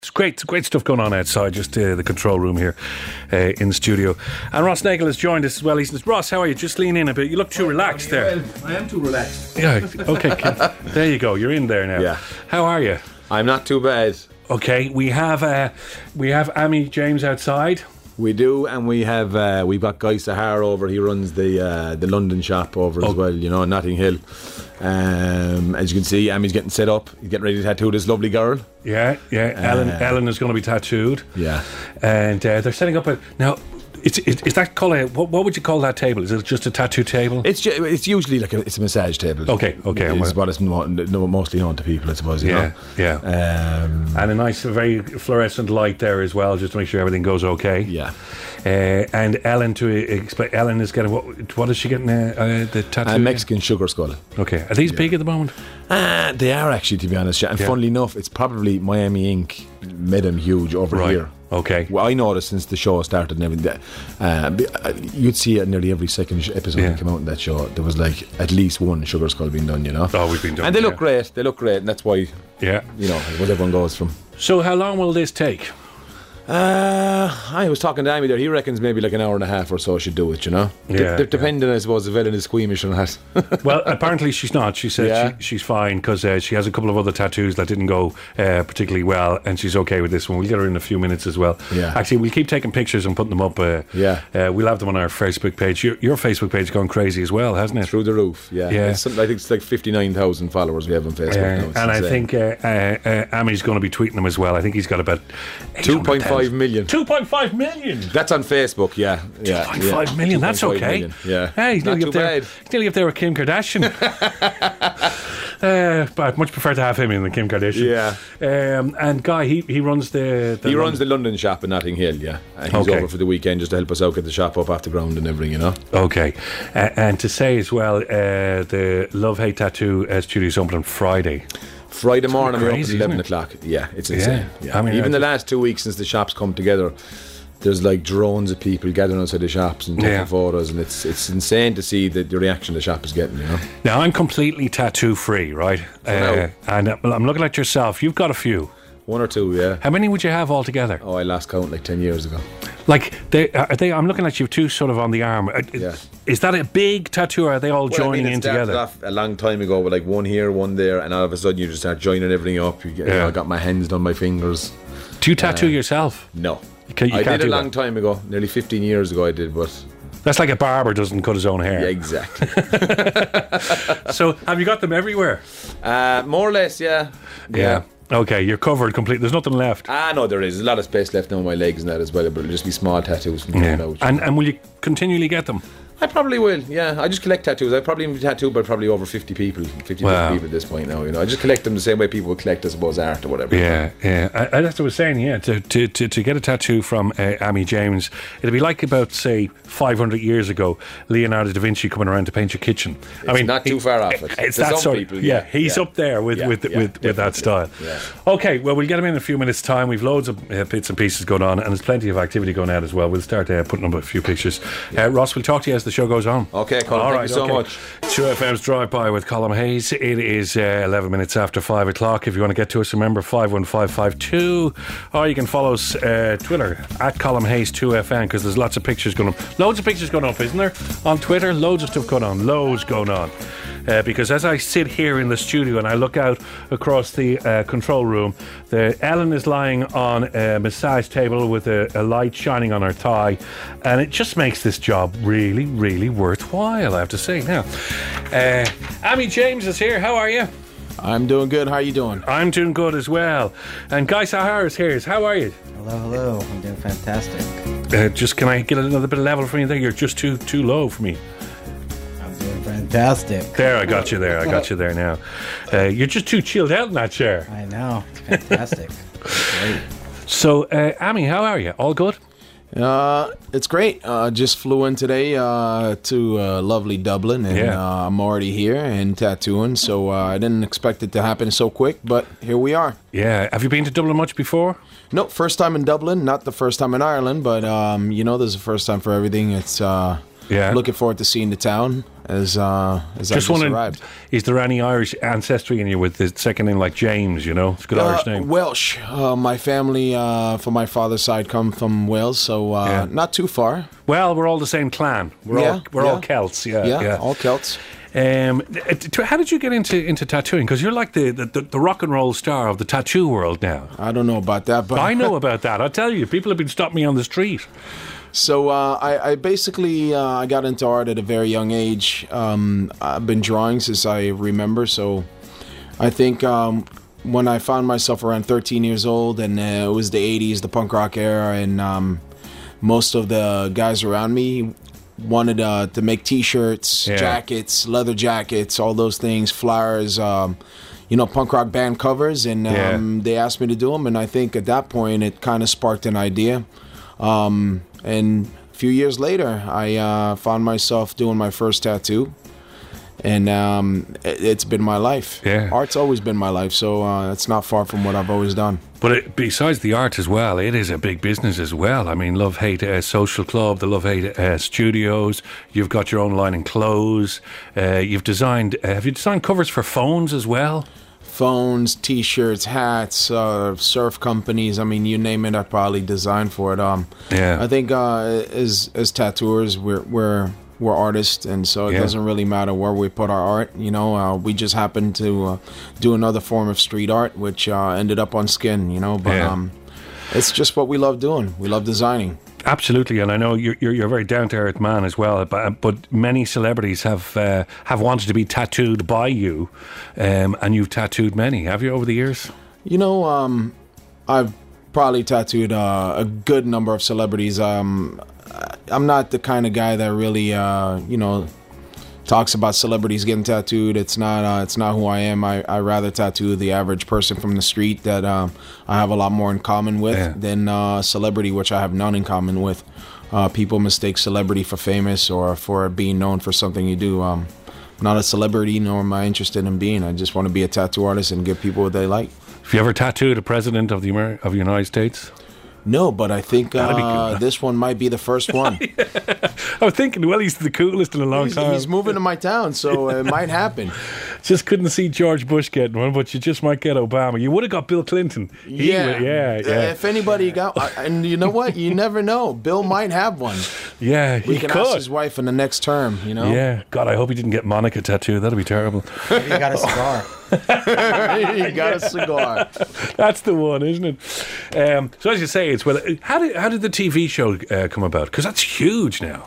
It's great stuff going on outside, just the control room here in the studio. And Ross Nagle has joined us as well. He says, Ross, how are you? Just lean in a bit. You look too relaxed there. Well, I am too relaxed. Yeah, okay. There you go. You're in there now. Yeah. How are you? I'm not too bad. Okay, we have Amy James outside. We do, and we've got Guy Sahar over. He runs the London shop over as well, Notting Hill. As you can see, Amy's getting set up. He's getting ready to tattoo this lovely girl. Yeah. Ellen is going to be tattooed. Yeah. And they're setting up now. Is that called what would you call that table? Is it just a tattoo table? It's usually it's a massage table. Okay. It's what it's mostly known to people, I suppose. Yeah. And a nice, very fluorescent light there as well, just to make sure everything goes okay. Yeah. And Ellen, to explain, Ellen is getting what is she getting? The tattoo? A Mexican sugar skull. Okay. Are these big at the moment? They are actually, to be honest. And funnily enough, it's probably Miami Ink made them huge over here. Okay. Well, I noticed since the show started and everything, you'd see it nearly every second episode that came out in that show. There was like at least one sugar skull being done, Oh, we've been done. And they look great. And that's why, what everyone goes from. So how long will this take? I was talking to Amy there. He reckons maybe like an hour and a half or so should do it, depending, I suppose, if Ellen is squeamish or not. Well, apparently she's not. She said she's fine because she has a couple of other tattoos that didn't go particularly well, and she's okay with this one. We'll get her in a few minutes as well. Yeah. Actually, we'll keep taking pictures and putting them up. We'll have them on our Facebook page. Your Facebook page has gone crazy as well, hasn't it? Through the roof, yeah. I think it's like 59,000 followers we have on Facebook now. And I think Amy's going to be tweeting them as well. I think he's got about 2.5 million. 2.5 million. That's on Facebook, 2.5 million. That's okay. Million, yeah. Hey, he's nearly up there. He's nearly up there with Kim Kardashian. But I'd much prefer to have him in than Kim Kardashian. Yeah. And Guy, he runs the runs the London shop in Notting Hill. Yeah. And he's over for the weekend just to help us out, get the shop up off the ground and everything. Okay. And to say as well, the Love Hate Tattoo studio's open on Friday morning, we open at 11 o'clock. Yeah, it's insane. Yeah. I mean, even the last 2 weeks since the shops come together, there's like drones of people gathering outside the shops and taking photos, and it's insane to see the reaction the shop is getting. Now, I'm completely tattoo free, right? And I'm looking at yourself. You've got a few. One or two, yeah. How many would you have altogether? Oh, I last count like 10 years ago. Like, I'm looking at you two sort of on the arm. Is that a big tattoo, or are they all joining in together? Off a long time ago with like one here, one there, and all of a sudden you just start joining everything up. I got my hands done, my fingers. Do you tattoo yourself? No. I did a long time ago, nearly 15 years ago I did, but... That's like a barber doesn't cut his own hair. Yeah, exactly. So, have you got them everywhere? More or less, yeah. Okay, you're covered completely. There's nothing left. No, there is. There's a lot of space left now on my legs and that as well, but it'll just be small tattoos from out. And will you continually get them? I probably will, yeah. I just collect tattoos. I probably be tattooed by probably over 50 people people at this point now, I just collect them the same way people would collect, I suppose, art or whatever. Yeah. That's what I was saying, to get a tattoo from Amy James, it'd be like about, say, 500 years ago, Leonardo da Vinci coming around to paint your kitchen. It's not too far off it. It's that sort of people, he's up there with that style. Yeah. Okay, well, we'll get him in a few minutes' time. We've loads of bits and pieces going on, and there's plenty of activity going out as well. We'll start putting up a few pictures. Ross, we'll talk to you as the show goes on. Okay, Colin, thank you so much. 2FM's Drive-By with Colin Hayes. It is 11 minutes after 5 o'clock. If you want to get to us, remember 51552, or you can follow us Twitter at Colin Hayes 2FM, because there's lots of pictures going up. Loads of pictures going up, isn't there? On Twitter, loads of stuff going on. Loads going on. Because as I sit here in the studio and I look out across the control room, Ellen is lying on a massage table with a light shining on her thigh, and it just makes this job really, really worthwhile, I have to say. Now, Amy James is here. How are you? I'm doing good. How are you doing? I'm doing good as well. And Guy Sahar is here. How are you? Hello. I'm doing fantastic. Can I get another bit of level from you there? You're just too low for me. Fantastic. There, I got you there now. You're just too chilled out in that chair. I know. It's fantastic. Great. So, Amy, how are you? All good? It's great. Just flew in today to lovely Dublin, and I'm already here and tattooing, so I didn't expect it to happen so quick, but here we are. Yeah. Have you been to Dublin much before? No, first time in Dublin, not the first time in Ireland, but there's a first time for everything. It's looking forward to seeing the town. as I just arrived. Is there any Irish ancestry in you with the second name like James? You know, it's a good Irish name. Welsh. My family, from my father's side, come from Wales, so not too far. Well, we're all the same clan. We're all Celts. Yeah, all Celts. How did you get into tattooing? Because you're like the rock and roll star of the tattoo world now. I don't know about that, but I know about that. I'll tell you, people have been stopping me on the street. So I basically I got into art at a very young age. I've been drawing since I remember. So I think when I found myself around 13 years old, and it was the 80s, the punk rock era, and most of the guys around me wanted to make T-shirts, jackets, leather jackets, all those things, flyers, punk rock band covers, and they asked me to do them. And I think at that point it kind of sparked an idea. And a few years later, I found myself doing my first tattoo. And it's been my life. Yeah. Art's always been my life, so it's not far from what I've always done. But besides the art as well, it is a big business as well. I mean, Love Hate Social Club, the Love Hate Studios. You've got your own line in clothes. Have you designed covers for phones as well? Phones, T-shirts, hats, surf companies. I mean, you name it, I probably designed for it. I think as tattooers, we're artists, and so it doesn't really matter where we put our art. We just happened to do another form of street art, which ended up on skin. But it's just what we love doing. We love designing. Absolutely, and I know you're a very down to earth man as well. But many celebrities have wanted to be tattooed by you, and you've tattooed many. Have you over the years? I've probably tattooed a good number of celebrities. I'm not the kind of guy that really, talks about celebrities getting tattooed. It's not who I am. I rather tattoo the average person from the street that I have a lot more in common with than celebrity, which I have none in common with. People mistake celebrity for famous or for being known for something you do. I'm not a celebrity, nor am I interested in being. I just want to be a tattoo artist and give people what they like. Have you ever tattooed a president of the United States? No, but I think this one might be the first one. I was thinking, well, he's the coolest in a long time. He's moving to my town, so it might happen. Just couldn't see George Bush getting one, but you just might get Obama. You would have got Bill Clinton. Yeah. If anybody got, and you know what? You never know. Bill might have one. Yeah, we can ask his wife in the next term. Yeah. God, I hope he didn't get Monica tattooed. That'd be terrible. Maybe he got a cigar. He got a cigar. That's the one, isn't it? So as you say, how did the TV show come about? Because that's huge now.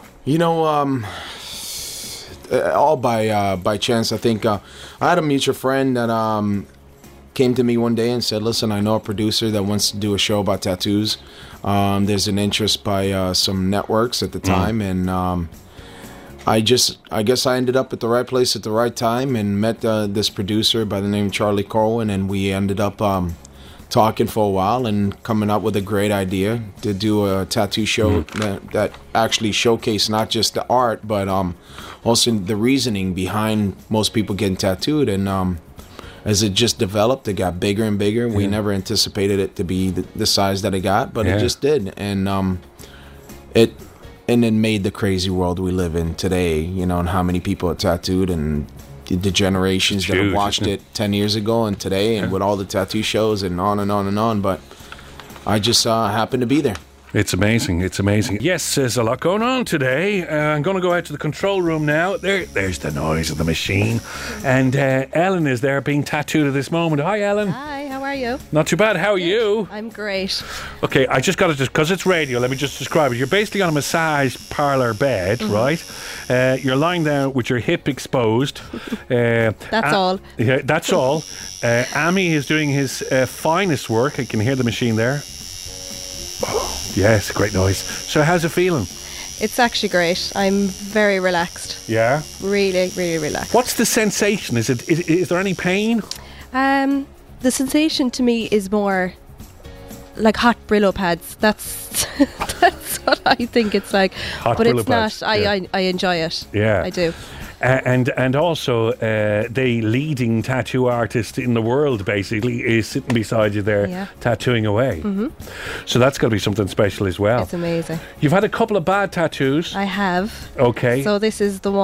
All by chance. I think I had a mutual friend that came to me one day and said, "Listen, I know a producer that wants to do a show about tattoos. There's an interest by some networks at the time, and I guess I ended up at the right place at the right time and met this producer by the name of Charlie Corwin, and we ended up talking for a while and coming up with a great idea to do a tattoo show that actually showcased not just the art, but also the reasoning behind most people getting tattooed. And as it just developed, it got bigger and bigger. We never anticipated it to be the size that it got, but it just did. And and then made the crazy world we live in today, and how many people are tattooed, and the generations that have watched it 10 years ago and today, and with all the tattoo shows and on and on and on. But I just happened to be there. It's amazing. It's amazing. Yes, there's a lot going on today. I'm going to go out to the control room now. There's the noise of the machine. And Ellen is there being tattooed at this moment. Hi, Ellen. Hi, how are you? Not too bad. How are you? I'm great. Okay, I just got to, because it's radio, let me just describe it. You're basically on a massage parlour bed, right? You're lying there with your hip exposed. That's all. Yeah, that's all. Ami is doing his finest work. I can hear the machine there. Oh, yes, great noise. So how's it feeling? It's actually great. I'm very relaxed. Yeah? Really, really relaxed. What's the sensation? Is there any pain? The sensation to me is more like hot Brillo pads. That's what I think it's like. Hot but Brillo it's pads. not. I enjoy it. Yeah. I do. And also, the leading tattoo artist in the world, basically, is sitting beside you there, tattooing away. Mm-hmm. So that's got to be something special as well. It's amazing. You've had a couple of bad tattoos. I have. Okay. So this is the one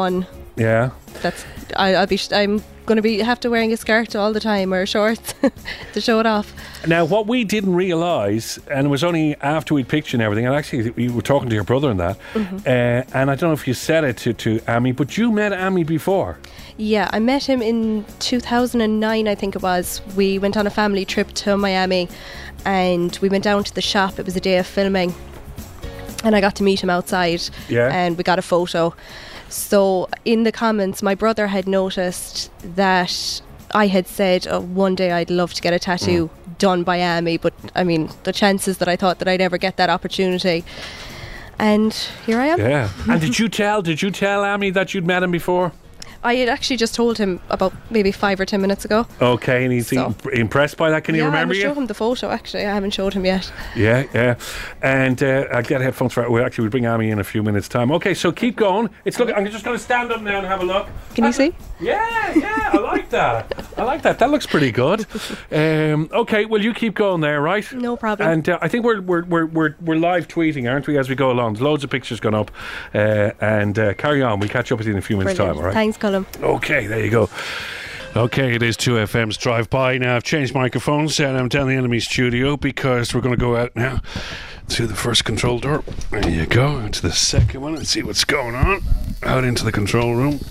Yeah. I'm going to be have to wearing a skirt all the time or shorts to show it off. Now, what we didn't realise, and it was only after we'd picked you and everything, and actually you were talking to your brother and that, and I don't know if you said it to Amy, but you met Amy before. Yeah, I met him in 2009, I think it was. We went on a family trip to Miami and we went down to the shop. It was a day of filming and I got to meet him outside and we got a photo. So in the comments, my brother had noticed that I had said one day I'd love to get a tattoo done by Amy, but I mean the chances that I thought that I'd ever get that opportunity, and here I am. Yeah. And did you tell Amy that you'd met him before? I had actually just told him about maybe 5 or 10 minutes ago. Okay, and he's impressed by that. Can you remember you? Yeah, I show him the photo actually. I haven't showed him yet. Yeah. And I'll get headphones for it. We'll bring Amy in a few minutes' time. Okay, so keep going. I'm just going to stand up now and have a look. Can you see? Yeah, I like that. That looks pretty good. Okay, well you keep going there, right? No problem. And I think we're live tweeting, aren't we, as we go along? There's loads of pictures going up. And carry on. We'll catch up with you in a few minutes' time, all right? Thanks, Colm. Okay, there you go. Okay, it is 2FM's Drive By. Now, I've changed microphones and I'm down the enemy studio because we're going to go out now to the first control door. There you go. Into the second one and see what's going on. Out into the control room.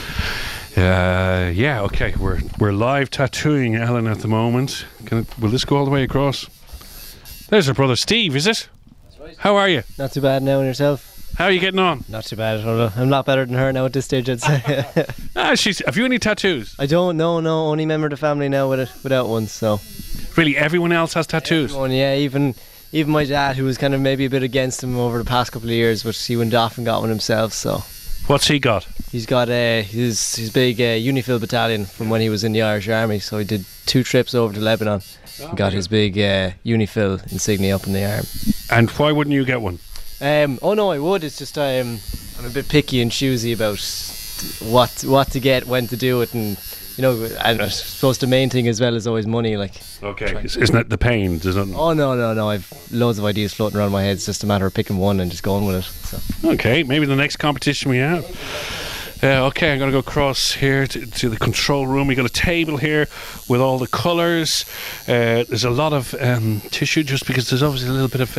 Okay, we're live tattooing Ellen at the moment. Will this go all the way across? There's her brother Steve, is it? That's right. How are you? Not too bad now, and yourself? How are you getting on? Not too bad at all. I'm a lot better than her now at this stage, I'd say. Have you any tattoos? I don't know, no. Only member of the family now without one, so. Really, everyone else has tattoos? Everyone, yeah, even my dad, who was kind of maybe a bit against him over the past couple of years, but he went off and got one himself, so. What's he got? He's got his big Unifil battalion from when he was in the Irish Army, so he did 2 trips over to Lebanon and got his big Unifil insignia up in the arm. And why wouldn't you get one? Oh no, I would. It's just I'm a bit picky and choosy about what to get, when to do it, and you know, I suppose the main thing as well is always money. Like, okay, isn't that the pain? Oh no, I've loads of ideas floating around my head. It's just a matter of picking one and just going with it. So. Okay, maybe the next competition we have. Okay, I'm going to go across here to the control room. We got a table here with all the colours. There's a lot of tissue, just because there's obviously a little bit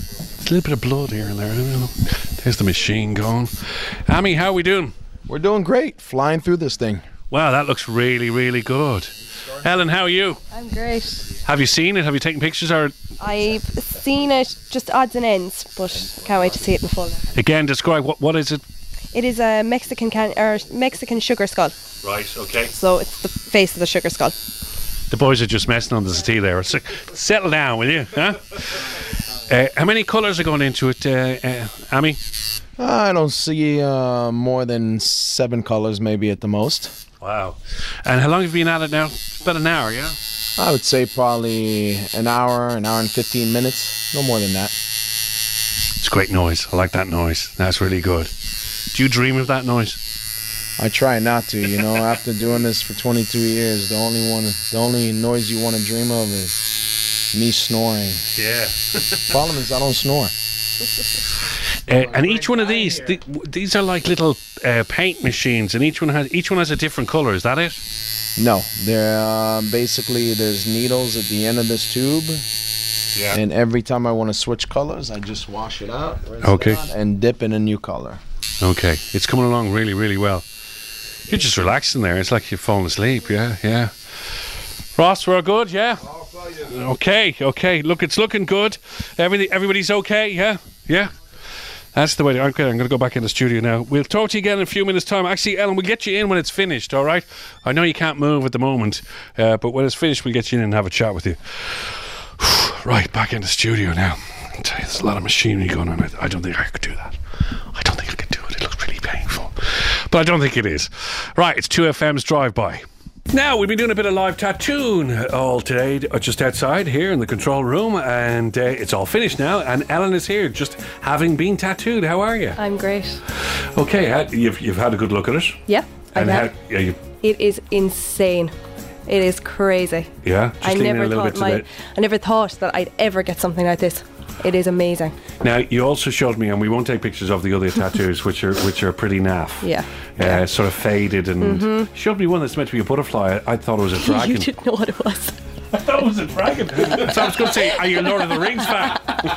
of blood here and there. There's the machine going. Amy, how are we doing? We're doing great. Flying through this thing. Wow, that looks really, really good. Ellen, how are you? I'm great. Have you seen it? Have you taken pictures? Or I've seen it, just odds and ends, but can't wait to see it in full. Again, describe what is it? It is a Mexican sugar skull. Right, okay. So it's the face of the sugar skull. The boys are just messing on the settee there. So, settle down, will you? Huh? How many colours are going into it, Amy? I don't see more than 7 colours, maybe at the most. Wow. And how long have you been at it now? About an hour, yeah? I would say probably an hour and 15 minutes. No more than that. It's great noise. I like that noise. That's really good. Do you dream of that noise? I try not to, after doing this for 22 years, the only noise you want to dream of is me snoring. Yeah. Problem is I don't snore. And each one of these are like little paint machines, and each one has a different colour. Is that it? No, they're basically there's needles at the end of this tube. Yeah. And every time I want to switch colours, I just wash it out, okay, and dip in a new colour. Okay, it's coming along really, really well. You're just relaxing there. It's like you've fallen asleep. Yeah. Ross, we're good. Yeah. Okay. Look, it's looking good. Everybody's okay. Yeah. That's the way. Okay, I'm going to go back in the studio now. We'll talk to you again in a few minutes' time. Actually, Ellen, we'll get you in when it's finished. All right. I know you can't move at the moment, but when it's finished, we'll get you in and have a chat with you. Right, back in the studio now. I tell you, there's a lot of machinery going on. I don't think I could do that. I don't think I could do it. It looks really painful, but I don't think it is. Right, it's 2FM's Drive By. Now, we've been doing a bit of live tattooing all today, just outside here in the control room, and it's all finished now, and Ellen is here, just having been tattooed. How are you? I'm great. Okay, you've had a good look at it? Yeah, I have. It is insane. It is crazy. Yeah? I never thought that I'd ever get something like this. It is amazing. Now, you also showed me, and we won't take pictures of the other tattoos, which are pretty naff. Yeah. Sort of faded, and showed me one that's meant to be a butterfly. I thought it was a dragon. You didn't know what it was. I thought it was a dragon. So I was going to say, are you a Lord of the Rings fan?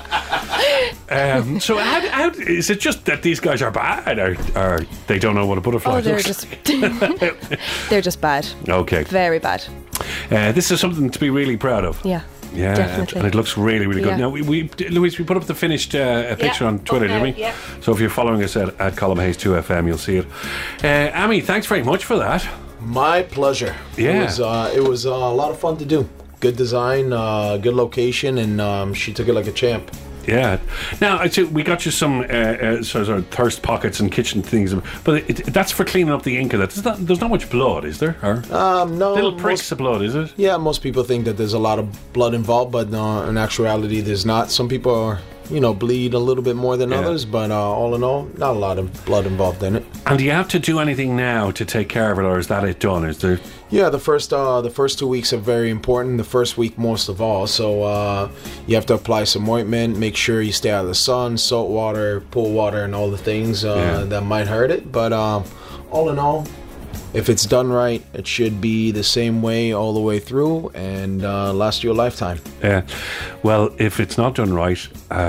So how is it just that these guys are bad, or they don't know what a butterfly looks like? They're just bad. Okay. Very bad. This is something to be really proud of. Yeah. Yeah, definitely. and it looks really, really good. Yeah. Now, Louise, we put up the finished picture on Twitter, didn't we? Yeah. So if you're following us at Column Hayes 2FM, you'll see it. Amy, thanks very much for that. My pleasure. Yeah. It was a lot of fun to do. Good design, good location, and she took it like a champ. Yeah. Now, I'd say we got you some sort of thirst pockets and kitchen things, but that's for cleaning up the ink of that. There's not much blood, is there? Or no. Little pricks of blood, is it? Yeah, most people think that there's a lot of blood involved, but in actuality, there's not. Some people are, bleed a little bit more than others, but all in all, not a lot of blood involved in it. And do you have to do anything now to take care of it, or is that it done? Is there? Yeah, the first 2 weeks are very important. The first week most of all. So you have to apply some ointment, make sure you stay out of the sun, salt water, pool water, and all the things that might hurt it. But all in all, if it's done right, it should be the same way all the way through and last you a lifetime. Yeah. Well, if it's not done right.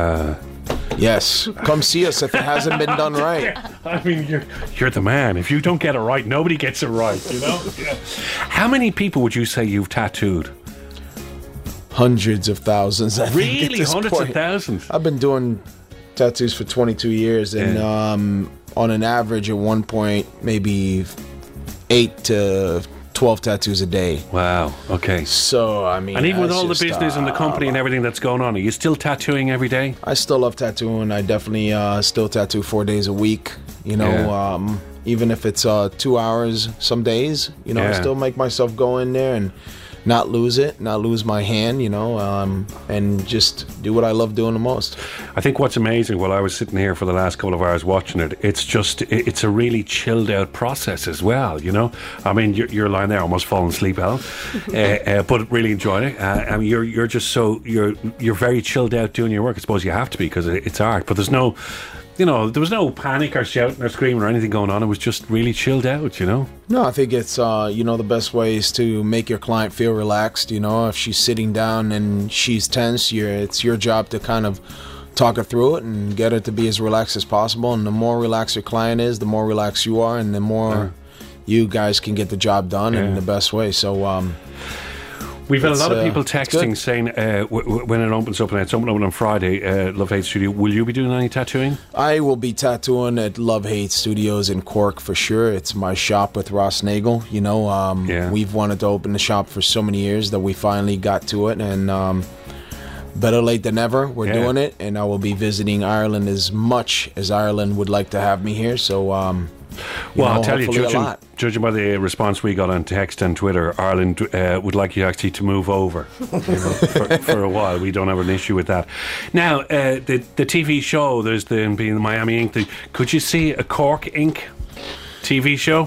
Yes, come see us if it hasn't been done right. I mean, you're the man. If you don't get it right, nobody gets it right, Yeah. How many people would you say you've tattooed? Hundreds of thousands. I think, at this Hundreds point. of thousands? I've been doing tattoos for 22 years, and on an average, at one point, maybe 8 to 12 tattoos a day. Wow. Okay. So, I mean, and even with all the just, business and the company and everything that's going on, are you still tattooing every day? I still love tattooing. I definitely still tattoo 4 days a week. Even if it's 2 hours some days, I still make myself go in there and not lose my hand, and just do what I love doing the most. I think what's amazing, while I was sitting here for the last couple of hours watching it, it's a really chilled out process as well, I mean, you're lying there almost falling asleep, Alan, but really enjoying it. I mean, you're just you're very chilled out doing your work. I suppose you have to be, because it's art, but there's no... there was no panic or shouting or screaming or anything going on. It was just really chilled out, No, I think it's, the best way is to make your client feel relaxed. If she's sitting down and she's tense, it's your job to kind of talk her through it and get her to be as relaxed as possible. And the more relaxed your client is, the more relaxed you are, and the more you guys can get the job done in the best way. So, we've had a lot of people texting saying when it opens up, and it's opening on Friday, Love Hate Studio, will you be doing any tattooing? I will be tattooing at Love Hate Studios in Cork for sure. It's my shop with Ross Nagel. We've wanted to open the shop for so many years that we finally got to it, and better late than never. We're doing it, and I will be visiting Ireland as much as Ireland would like to have me here. So I'll tell you, judging by the response we got on text and Twitter, Ireland would like you actually to move over for a while. We don't have an issue with that. Now, the TV show, there's being the Miami Ink. Could you see a Cork Ink TV show?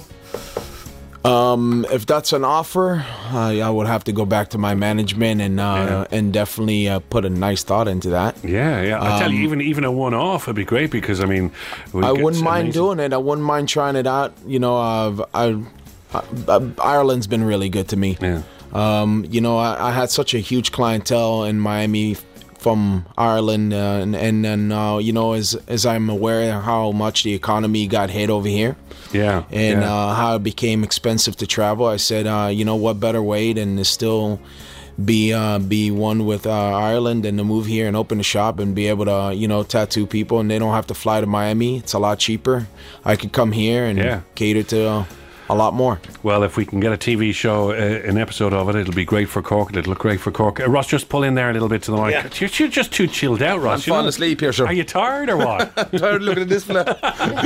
If that's an offer, I would have to go back to my management and definitely put a nice thought into that. Yeah. I tell you, even a one-off would be great, because I mean, I wouldn't mind doing it. I wouldn't mind trying it out. Ireland's been really good to me. Yeah. I had such a huge clientele in Miami from Ireland, and as I'm aware how much the economy got hit over here. Yeah. And how it became expensive to travel. I said, what better way than to still be one with Ireland and to move here and open a shop and be able to, tattoo people, and they don't have to fly to Miami. It's a lot cheaper. I could come here and cater to a lot more. Well, if we can get a TV show, an episode of it, it'll be great for Cork. It'll look great for Cork. Ross, just pull in there a little bit to the mic. Yeah. You're just too chilled out, Ross. I'm falling asleep here, sir. Are you tired or what? Tired looking at this fella.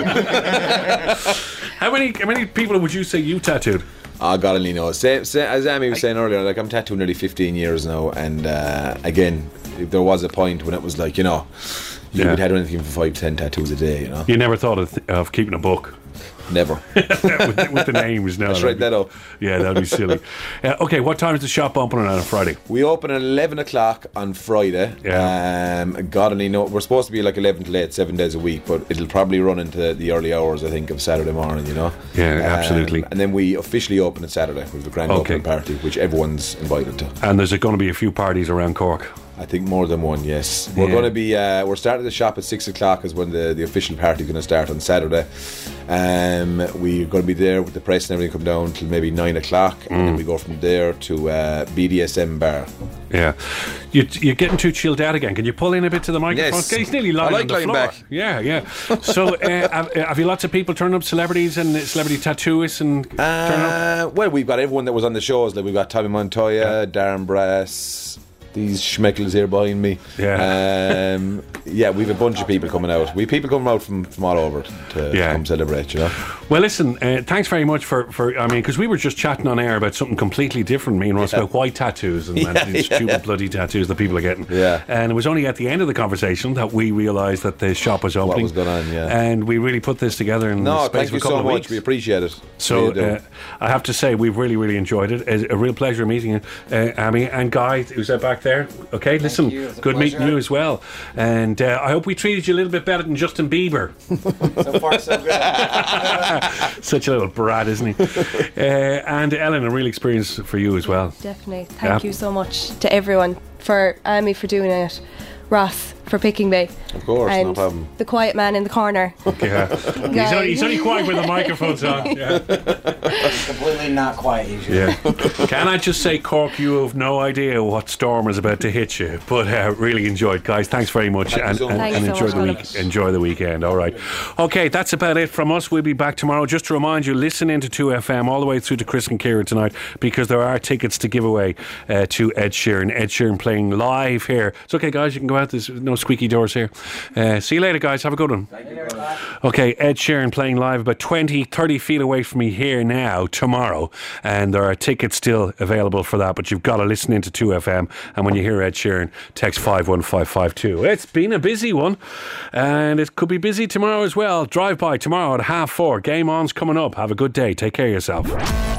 How many people would you say you tattooed? Oh, God only knows. Same, as Amy was saying earlier, I'm tattooing nearly 15 years now, and again, there was a point when it was like, you would have anything from 5 to 10 tattoos a day. You never thought of keeping a book? Never. with the names now. Let's write that up. Yeah, that'd be silly. Okay, what time is the shop opening on a Friday? We open at 11 o'clock on Friday. Yeah. God only know. We're supposed to be like 11 to 8, 7 days a week, but it'll probably run into the early hours, I think, of Saturday morning, you know? Yeah, absolutely. And then we officially open it Saturday with the grand opening party, which everyone's invited to. And there's going to be a few parties around Cork. I think more than one, yes. We're going to be, we're starting the shop at 6 o'clock is when the official party is going to start on Saturday. We're going to be there with the press and everything, come down till maybe 9 o'clock, and then we go from there to BDSM bar. Yeah. You're getting too chilled out again. Can you pull in a bit to the microphone? Yes. He's nearly lying on the floor. Back. Yeah. So have you lots of people turning up, celebrities and celebrity tattooists and turning up? Well, we've got everyone that was on the shows. Like we've got Tommy Montoya, Darren Brass, these schmeckles here behind me. Yeah. We've a bunch of people coming out. We've people coming out from all over to come celebrate, you know. Well, listen, thanks very much for I mean, because we were just chatting on air about something completely different, me and Ross, about white tattoos and these stupid bloody tattoos that people are getting. Yeah. And it was only at the end of the conversation that we realised that the shop was opening. What was going on, And we really put this together in the space of a couple of weeks. Thank you so much. We appreciate it. So I have to say, we've really, really enjoyed it. It's a real pleasure meeting you, Amy, and Guy, who's back there. Okay, listen, good meeting you as well. And I hope we treated you a little bit better than Justin Bieber. So far, so good. Such a little brat, isn't he? And Ellen, a real experience for you as well. Definitely. Thank you so much to everyone, for Amy for doing it, Ross for picking me. Of course, and no problem. the quiet man in the corner. Yeah. He's only quiet when the microphone's on. Yeah. Completely not quiet usually. Yeah. Can I just say, Cork, you have no idea what storm is about to hit you, but really enjoyed, guys. Thanks very much, and enjoy the weekend. All right. Okay, that's about it from us. We'll be back tomorrow. Just to remind you, listen into 2FM all the way through to Chris and Ciara tonight, because there are tickets to give away to Ed Sheeran. Ed Sheeran playing live here. It's okay, guys. You can go out. There's no squeaky doors here. See you later, guys. Have a good one. Okay, Ed Sheeran playing live about 20-30 feet away from me here now tomorrow, and there are tickets still available for that, but you've got to listen into 2FM, and when you hear Ed Sheeran, text 51552. It's been a busy one, and it could be busy tomorrow as well. Drive by tomorrow at 4:30. Game On's coming up. Have a good day. Take care of yourself.